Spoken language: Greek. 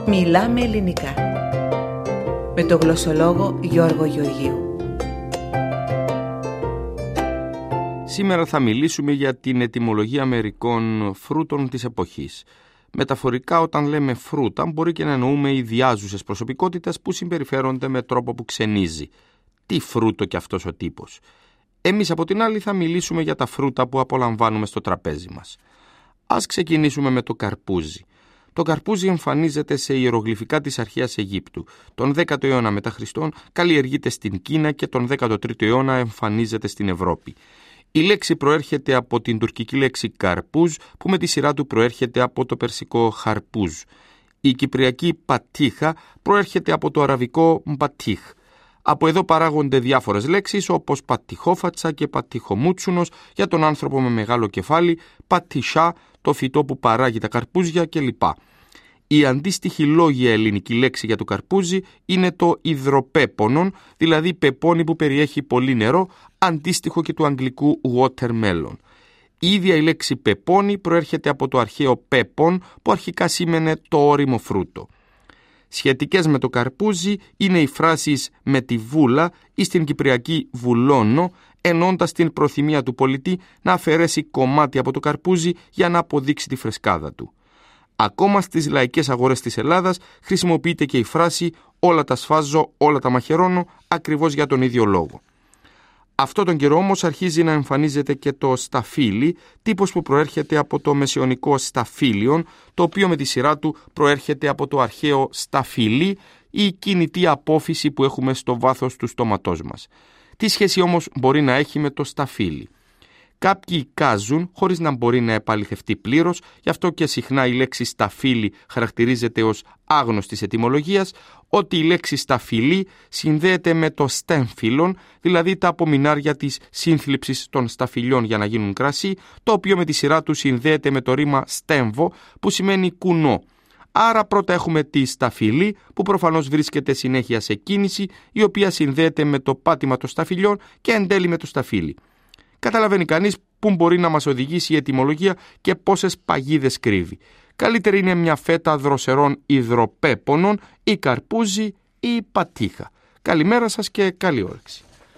Μιλάμε ελληνικά. Με τον γλωσσολόγο Γιώργο Γεωργίου. Σήμερα θα μιλήσουμε για την ετυμολογία μερικών φρούτων της εποχής. Μεταφορικά, όταν λέμε φρούτα, μπορεί και να εννοούμε ιδιάζουσες προσωπικότητες που συμπεριφέρονται με τρόπο που ξενίζει. Τι φρούτο κι αυτός ο τύπος. Εμείς από την άλλη θα μιλήσουμε για τα φρούτα που απολαμβάνουμε στο τραπέζι μας. Ας ξεκινήσουμε με το καρπούζι. Το καρπούζι εμφανίζεται σε ιερογλυφικά της αρχαίας Αιγύπτου. Τον 10ο αιώνα μετά Χριστόν καλλιεργείται στην Κίνα και τον 13ο αιώνα εμφανίζεται στην Ευρώπη. Η λέξη προέρχεται από την τουρκική λέξη καρπούζ, που με τη σειρά του προέρχεται από το περσικό χαρπούζ. Η κυπριακή πατίχα προέρχεται από το αραβικό μπατίχ. Από εδώ παράγονται διάφορες λέξεις όπως πατιχόφατσα και πατιχομούτσουνος για τον άνθρωπο με μεγάλο κεφάλι, πατισά, το φυτό που παράγει τα καρπούζια κλπ. Η αντίστοιχη λόγια ελληνική λέξη για το καρπούζι είναι το υδροπέπονον, δηλαδή πεπόνι που περιέχει πολύ νερό, αντίστοιχο και του αγγλικού watermelon. Η ίδια η λέξη πεπόνι προέρχεται από το αρχαίο πέπον, που αρχικά σήμαινε το ώριμο φρούτο. Σχετικές με το καρπούζι είναι οι φράσεις «με τη βούλα» ή στην κυπριακή «βουλώνω», ενώντας την προθυμία του πολιτή να αφαιρέσει κομμάτι από το καρπούζι για να αποδείξει τη φρεσκάδα του. Ακόμα στις λαϊκές αγορές της Ελλάδας χρησιμοποιείται και η φράση «όλα τα σφάζω, όλα τα μαχαιρώνω», ακριβώς για τον ίδιο λόγο. Αυτό τον καιρό όμως αρχίζει να εμφανίζεται και το σταφύλι, τύπος που προέρχεται από το μεσαιωνικό σταφύλιον, το οποίο με τη σειρά του προέρχεται από το αρχαίο σταφύλι, η κινητή απόφυση που έχουμε στο βάθος του στόματός μας. Τι σχέση όμως μπορεί να έχει με το σταφύλι? Κάποιοι εικάζουν, χωρίς να μπορεί να επαληθευτεί πλήρως, γι' αυτό και συχνά η λέξη σταφύλι χαρακτηρίζεται ως άγνωστης ετυμολογίας, ότι η λέξη σταφυλί συνδέεται με το στέμφυλον, δηλαδή τα απομεινάρια της σύνθλιψης των σταφυλιών για να γίνουν κρασί, το οποίο με τη σειρά του συνδέεται με το ρήμα στέμβο, που σημαίνει κουνό. Άρα πρώτα έχουμε τη σταφυλή, που προφανώς βρίσκεται συνέχεια σε κίνηση, η οποία συνδέεται με το πάτημα των σταφυλιών και εν τέλει με το σταφύλι. Καταλαβαίνει κανείς πού μπορεί να μας οδηγήσει η ετυμολογία και πόσες παγίδες κρύβει. Καλύτερη είναι μια φέτα δροσερών υδροπέπονων ή καρπούζι ή πατίχα. Καλημέρα σας και καλή όρεξη.